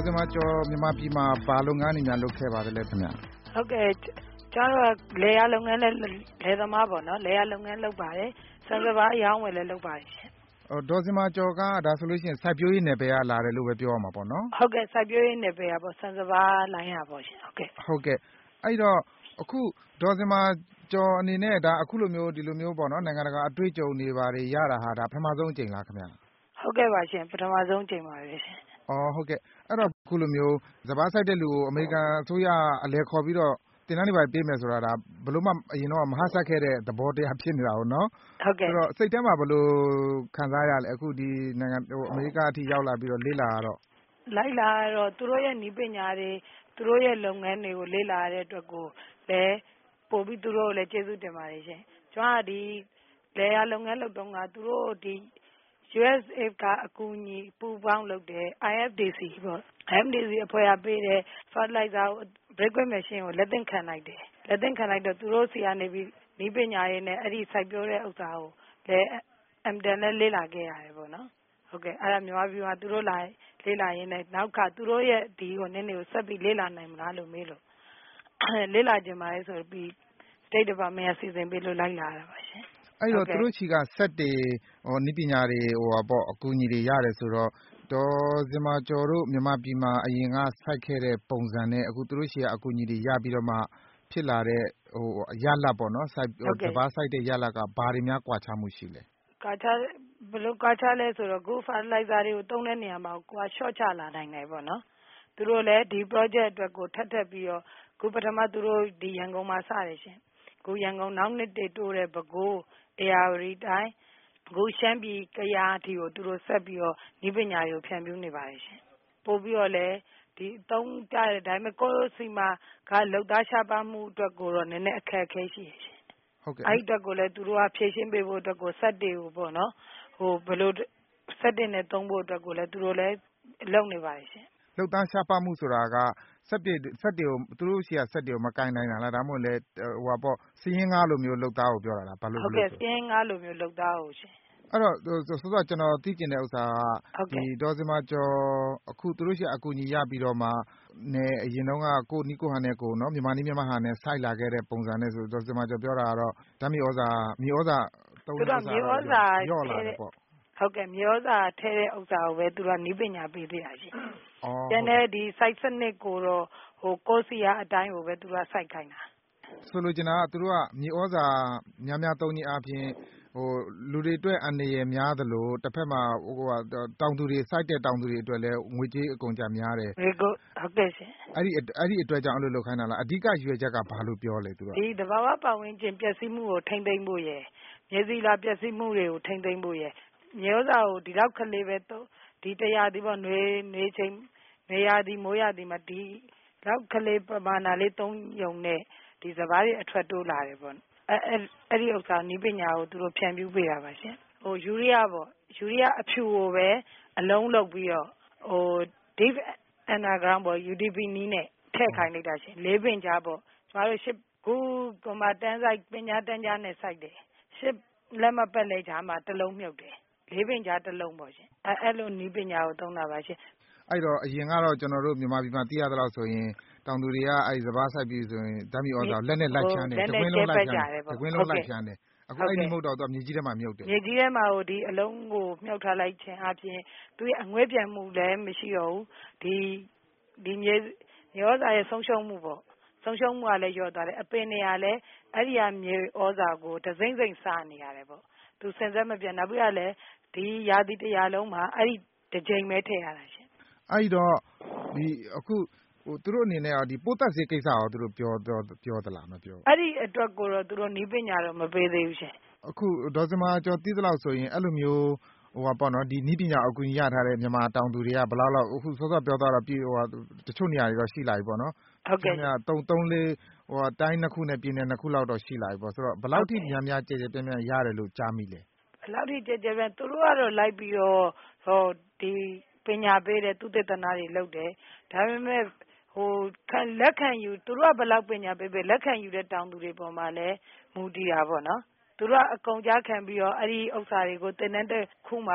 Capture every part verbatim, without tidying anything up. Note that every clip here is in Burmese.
စင်မကျော်မြန်မာပြည်မှာဘာလုပ်ငန်းတွေများလုပ်ခဲ့ပါသလဲခင်ဗျဟုတ်ကဲ့ကျွန်တော်လေယာလုပ်ငန်းနဲ့လေသမားပေါ့နော်လေယာလုပ်ငန်းလုပ်ပါတယ်စံစပါအရောင်းဝယ်လည်းလုပ်ပါတယ်ရှင်အော်ဒေါ်စင်မကျော်ကဒါဆိုလို့ရှိရင်စိုက်ပျိုးရေးနယ်ပယ်ကလာတယ်လို့ပဲပြောရမှာပေါ့နော်ဟုတ်ကဲ့စိုက်ပျိုးရေးနယ်ပယ်ကပေါ့စံစပါလိုင်းရပေါ့ရှင်ဟုတ်ကဲ့ဟုတ်ကဲ့အဲ့တော့အခုဒေါ်စင်မကျော်အနေနဲ့ဒါအခုလိုမျိုးဒီလိုမျိုးပေါ့နော်နိုင်ငံတကာအတွေ့အကြုံတွေဘာတွေရတာဟာဒါပထမဆုံးအကြိမ်လားခင်ဗျဟုတ်ကဲ့ပါရှင်ပထမဆုံးအကြိမ်ပါပဲရှင်အော်ဟုတ်ကဲ့အဲ့တော့အခုလိုမျိုးစပါးစိုက်တဲ့လူကိုအမေရိကန်အစိုးရအလဲခေါ်ပြီးတော့တင်တန်းတွေပါပေးမယ်ဆိုတာဒါဘလို့မှအရင်တော့မဟာဆက်ခဲ့တဲ့သဘောတရားဖြစ်နေတာဟုတ်နော်ဟုတ်ကဲ့အဲ့တော့စိတ်ထဲမှာဘလို့ခံစားရလဲအခုဒီနိုင်ငံဟိုအမေရိကန်အထိရောက်လာပြီးတော့လေ့လာရတော့လိုက်လာတော့သူတို့ရဲ့ဤပညာတွေသူတို့ရဲ့လုပ်ငန်းတွေကိုလေ့လာရတဲ့အတွက်ကိုလည်းပို့ပြီးသူတို့လည်းကျေးဇူးတင်ပါတယ်ရှင်ကျွန်တော်ဒီလေယာလုပ်ငန်းလုပ်တော့ကသူတို့ဒီ ယူ အက်စ် အေ ကအကူအညီပူးပေါင်းလုပ်တဲ့ အိုင် အက်ဖ် ဒီ စီ ပေါ့ အိုင် အက်ဖ် ဒီ စီ အဖွဲ့ကပေးတဲ့ fertilizer ကို breakwater machine ကိုလက်သင့်ခံလိုက်တယ်လက်သင့်ခံလိုက်တော့သူတို့စီကနေပြီးဤပညာရေးနဲ့အဲ့ဒီစိုက်ပျိုးတဲ့ဥစ္စာကိုလည်းအမ်တန်နဲ့လေ့လာခဲ့ရတယ်ပေါ့နော်ဟုတ်ကဲ့အဲ့ဒါမြန်မာပြည်မှာသူတို့လာလေ့လာရင်းနဲ့နောက်ကသူတို့ရဲ့ဒီဟိုနည်းနည်းကိုဆက်ပြီးလေ့လာနိုင်မလားလို့မေးလို့လေ့လာကြပါလေဆိုပြီး State Department ကစီစဉ်ပေးလို့လိုက်လာတာပါရှင်အဲ့တော့သူတို့ချီကစက်တွေဟိုနည်းပညာတွေဟိုပါပေါ့အကူအညီတွေရတယ်ဆိုတော့ဒေါ်စင်မကျော်တို့မြန်မာပြည်မှာအရင်ကစိုက်ခဲ့တဲ့ပုံစံနဲ့အခုသူတို့ချီကအကူအညီတွေရပြီးတော့မှဖြစ်လာတဲ့ဟိုရလတ်ပေါ့နော်စိုက်စပါးစိုက်တဲ့ရလတ်ကဘာတွေများကွာခြားမှုရှိလဲကွာခြားဘယ်လိုကွာခြားလဲဆိုတော့ Go Fertilizer တွေကိုတုံးတဲ့နေရာမှာကွာ short ချလာနိုင်တယ်ပေါ့နော်သူတို့လည်းဒီ project အတွက်ကိုထပ်ထပ်ပြီးတော့ခုပထမသူတို့ဒီရန်ကုန်မှာစတယ်ရှင်ခုရန်ကုန်နောက်နှစ်တွေတိုးတဲ့ပဲခူးအေရဝတီတိုင်းခုရှမ်းပြည်ကယားအထိကိုသူတို့ဆက်ပြီးတော့ဤပညာတွေကိုဖြန့်ဖြူးနေပါတယ်ရှင်ပို့ပြီးတော့လည်းဒီအသုံးကြတဲ့ဒါပေမဲ့ကိုယ်စီမှာကလောက်သားရှားပါမှုအတွက်ကိုတော့နည်းနည်းအခက်အခဲရှိရရှင်ဟုတ်ကဲ့အဲ့အတွက်ကိုလည်းသူတို့ကဖြည့်ရှင်းပေးဖို့အတွက်ကိုစက်တွေကိုပေါ့နော်ဟိုဘယ်လိုစက်တင်နဲ့သုံးဖို့အတွက်ကိုလည်းသူတို့လည်းလုပ်နေပါတယ်ရှင်လောက်သားရှားပါမှုဆိုတာကစက်တွေစက်တွေကိုသူတို့ရှိရစက်တွေကိုမကင်နိုင်တာလားဒါမှမဟုတ်လေဟိုပါပေါ့စည်ရင်းငါးလိုမျိုးလောက်သားကိုပြောတာလားဘာလို့ဟုတ်ကဲ့စည်ရင်းငါးလိုမျိုးလောက်သားကိုရှင်အဲ့တော့ဆိုတော့ကျွန်တော်သိကျင်တဲ့ဥစ္စာကဒီဒေါ်စင်မကျော်အခုသူတို့ရှိအကူအညီရပြီးတော့မှနေအရင်တုန်းကကိုနီကိုဟာနဲ့ကိုနော်မြန်မာနီးမြန်မာဟာနဲ့စိုက်လာခဲ့တဲ့ပုံစံနဲ့ဆိုဒေါ်စင်မကျော်ပြောတာကတော့ဓာတ်မြေဩဇာမြေဩဇာတုံးတဲ့ဥစ္စာရော့လာတယ်ပေါ့ဟုတ်ကဲ့မြေဩဇာထဲတဲ့ဥစ္စာကိုပဲသူကနီးပညာပေးသေးတာရှင်။အော်ကျန်တဲ့ဒီ site စနစ်ကိုတော့ဟိုကိုစီယာအတိုင်းကိုပဲသူက site ခိုင်းတာ။ဆိုလိုချင်တာကသူတို့ကမြေဩဇာများများသုံးခြင်းအပြင်ဟိုလူတွေအတွက်အန္တရာယ်များသလိုတစ်ဖက်မှာဟိုတောင်သူတွေစိုက်တဲ့တောင်သူတွေအတွက်လည်းငွေကြေးအကုန်ကြများတယ်။ဒီကိုဟုတ်ကဲ့ရှင်။အဲ့ဒီအဲ့ဒီအတွက်ကြောင့်အဲ့လိုလုပ်ခိုင်းတာလားအဓိကရွေချက်ကဘာလို့ပြောလဲသူကဒီတဘာဝပတ်ဝန်းကျင်ပျက်စီးမှုကိုထိမ့်သိမ့်ဖို့ရယ်မြေစီလာပျက်စီးမှုတွေကိုထိမ့်သိမ့်ဖို့ရယ်မြေဩဇာကိုဒီလောက်ကလေးပဲဒီတရားဒီပေါ့ຫນွေຫນွေချိန်နေရာဒီမိုးရဒီမှာဒီလောက်ကလေးပမာဏလေးသုံးယုံနဲ့ဒီစဘာတွေအထွက်တိုးလာတယ်ပေါ့အဲအဲ့ဒီဥစ္စာနီးပညာကိုသူတို့ဖြန့်ဖြူးပေးတာပါရှင်ဟိုယူရီးယားပေါ့ယူရီးယားအဖြူကိုပဲအလုံးလုပ်ပြီးတော့ဟို deep underground ပေါ့ ယူ ဒီ ပီ နီးနဲ့ထည့်ခိုင်းလိုက်တာရှင်လေးပင်ကြားပေါ့ကျမတို့ရှစ်ခုကမှတန်းဆိုင်ပညာတန်းကြားနဲ့စိုက်တယ်ရှစ်လက်မပက်လဲကြားမှာတစ်လုံးမြုပ်တယ်လေးပင်ကြားတစ်လုံးပေါ့ရှင်အဲအဲ့လိုနီးပညာကိုသုံးတာပါရှင်အဲ့တော့အရင်ကတော့ကျွန်တော်တို့မြန်မာပြည်မှာသိရသလောက်ဆိုရင်တောင်သူတွေကအဲ့စဘာစိုက်ပြီးဆိုရင်ဓာတ်မြေဩဇာလက်နဲ့လိုက်ချမ်းတယ်တကွင်းလုံးလိုက်ချမ်းတယ်တကွင်းလုံးလိုက်ချမ်းတယ်အခုအဲ့ဒီမဟုတ်တော့သူမြေကြီးထဲမှာမြုပ်တယ်မြေကြီးထဲမှာဟိုဒီအလုံးကိုမြုပ်ထားလိုက်ခြင်းအပြင်သူရဲ့အငွေ့ပြန်မှုလည်းမရှိတော့ဘူးဒီဒီမြေမြေဩဇာရဲ့ဆုံးရှုံးမှုပေါ့ဆုံးရှုံးမှုကလည်းလျော့သွားတယ်အပင်တွေကလည်းအဲ့ဒီဟာမြေဩဇာကိုတစိမ့်စိမ့်စားနေရတယ်ပေါ့သူစင်စက်မပြတ်နောက်ပြီးတော့လည်းဒီရာသီတရားလုံးမှာအဲ့ဒီတစ်ကြိမ်ပဲထည့်ရတာရှင်အဲ့တော့ဒီအခုဟိုသူတို့အနေနဲ့ကဒီပိုးသက်စေးကိစ္စရောသူတို့ပြောပြောပြောသလားမပြောအဲ့ဒီအတွက်ကိုတော့သူတို့နီးပညာတော့မပေးသေးဘူးရှင်အခုဒေါ်စမာကျော်သိသလောက်ဆိုရင်အဲ့လိုမျိုးဟိုပါပေါ့နော်ဒီနီးပညာအကူအညီရထားတဲ့မြန်မာတောင်သူတွေကဘယ်လောက်လောက်အခုစောစောပြောသွားတော့ပြည်ဟိုတချို့နေရာတွေတော့ရှိလာပြီပေါ့နော်ဟုတ်ကဲ့သုံးသုံးလေးဟိုတိုင်းနှစ်ခုနဲ့ပြည်နယ်နှစ်ခုလောက်တော့ရှိလာပြီပေါ့ဆိုတော့ဘယ်လောက်ထိများများကြဲကြဲပြန့်ပြန့်ရတယ်လို့ကြားမိလဲဘယ်လောက်ထိကြဲကြဲပြန့်သူတို့ကတော့လိုက်ပြီးတော့ဟိုဒီပညာပေးတဲ့သူတေသနာတွေလုပ်တယ်ဒါပေမဲ့ဟိုလက်ခံယူသူတို့ကဘယ်လောက်ပညာပေးပေးလက်ခံယူတဲ့တောင်သူတွေပေါ်မှာလည်းမူတည်တာပေါ့နော်သူတို့ကအကုန်ကြားခံပြီးတော့အဲ့ဒီဥစ္စာတွေကိုတင်တဲ့ခုမှ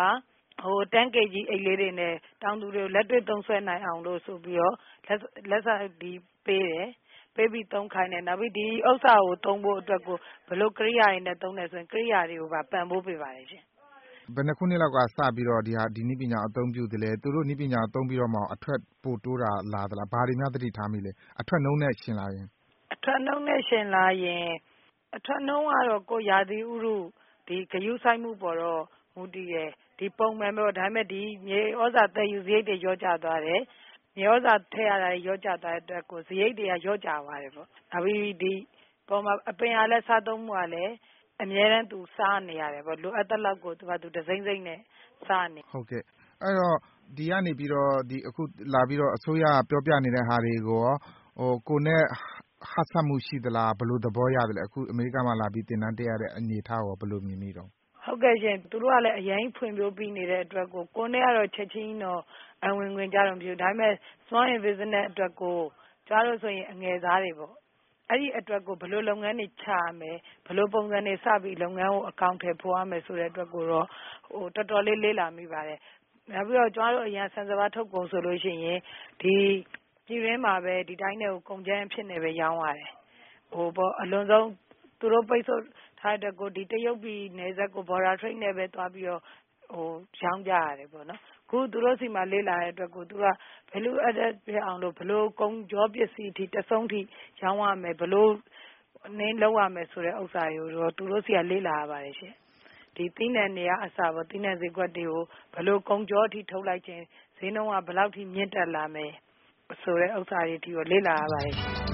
ဟိုတန်းကေကြီးအိတ်လေးတွေနဲ့တောင်သူတွေကိုလက်တွေ့သုံးဆွဲနိုင်အောင်လို့ဆိုပြီးတော့လက်လက်စာဒီပေးတယ်ပေးပြီးသုံးခိုင်းတယ်နောက်ပြီးဒီဥစ္စာကိုသုံးဖို့အတွက်ကိုဘလို့ကိရိယာတွေနဲ့သုံးတယ်ဆိုရင်ကိရိယာတွေကိုပါပံ့ပိုးပေးပါတယ်ရှင်ဘယ်နှစ်ခုနှစ်လောက်ကစပြီးတော့ဒီဟာဒီနည်းပညာအသုံးပြုတယ်လေသူတို့နည်းပညာအသုံးပြီးတော့မှအထွက်ပို့တိုးတာလာသလားဘာတွေများသတိထားမိလဲအထွက်နှုံးနဲ့ရှင်လာရင်အထွက်နှုံးနဲ့ရှင်လာရင်အထွက်နှုံးကတော့ကိုရာသီဥတုဒီဂယုဆိုင်မှုပေါ်တော့မူတည်ရဲ့ဒီပုံမှန်ပဲဒါပေမဲ့ဒီမြေဩဇာတည်ယူစရိတ်တွေရောကျသွားတယ်မြေဩဇာထည့်ရတာရောကျသွားတဲ့အတွက်ကိုစရိတ်တွေကရောကျသွားတယ်ပေါ့နောက်ပြီးဒီပေါ်မှာအပင်အားလဲစားသုံးမှုကလည်းအများရန်သူစားနေရတယ်ပေါ့လိုအပ်တဲ့လောက်ကိုသူကသူဒစိမ့်စိမ့်နဲ့စားနေဟုတ်ကဲ့အဲ့တော့ဒီကနေပြီးတော့ဒီအခုလာပြီးတော့အစိုးရပြောပြနေတဲ့ဟာတွေကိုရောဟိုကိုနဲ့ဟတ်ဆက်မှုရှိသလားဘယ်လိုသဘောရတယ်လဲအခုအမေရိကန်မှာလာပြီးတင်တန်းတက်ရတဲ့အနေအထားရောဘယ်လိုမြင်မိတော့ဟုတ်ကဲ့ရှင်သူတို့ကလည်းအရင်ဖွံ့ဖြိုးပြီးနေတဲ့အတွက်ကိုကိုနဲ့ကတော့ချက်ချင်းတော့အဝင်ဝင်ကြတော့မဖြစ်ဒါပေမဲ့ small business အတွက်ကိုကျတော့ဆိုရင်အငယ်စားတွေပေါ့အဲ့ဒီအတွက်ကိုဘယ်လိုလုပ်ငန်းတွေချရမယ်ဘယ်လိုပုံစံတွေစပြီးလုပ်ငန်းကိုအကောင့်ထဲပို့ရမယ်ဆိုတဲ့အတွက်ကိုတော့ဟိုတော်တော်လေးလေးလာမိပါတယ်နောက်ပြီးတော့ကျတော့အရင်ဆန်စပါးထုတ်ကုန်ဆိုလို့ရှိရင်ဒီပြည်ရင်းမှာပဲဒီတိုင်းနဲ့ကိုကုန်ကျန်းဖြစ်နေပဲရောင်းရတယ်ဟိုပေါ့အလွန်ဆုံးသူတို့ပိတ်ဆို့ထားတဲ့ကိုဒီတရုတ်ပြည်နယ်စပ်ကို border trade နဲ့ပဲသွားပြီးတော့ဟိုရောင်းကြရတယ်ပေါ့နော်ခုသူတို့စီမှာလေးလာတဲ့အတွက်ကိုသူကဘယ်လို address ပြအောင်လို့ဘယ်လိုကုန်ကြောပစ္စည်းအထိတဆုံးထိရောင်းရမယ်ဘယ်လိုနင်းလောက်ရမယ်ဆိုတဲ့ဥစ္စာတွေကိုတော့သူတို့စီကလေးလာရပါတယ်ရှင်ဒီသီးနှံတွေကအစားပေါ့သီးနှံဈေးကွက်တွေကိုဘယ်လိုကုန်ကြောအထိထုတ်လိုက်ခြင်းဈေးနှုန်းကဘယ်လောက်ထိမြင့်တက်လာမယ်ဆိုတဲ့ဥစ္စာတွေအထိကိုလေးလာရပါတယ်ရှင်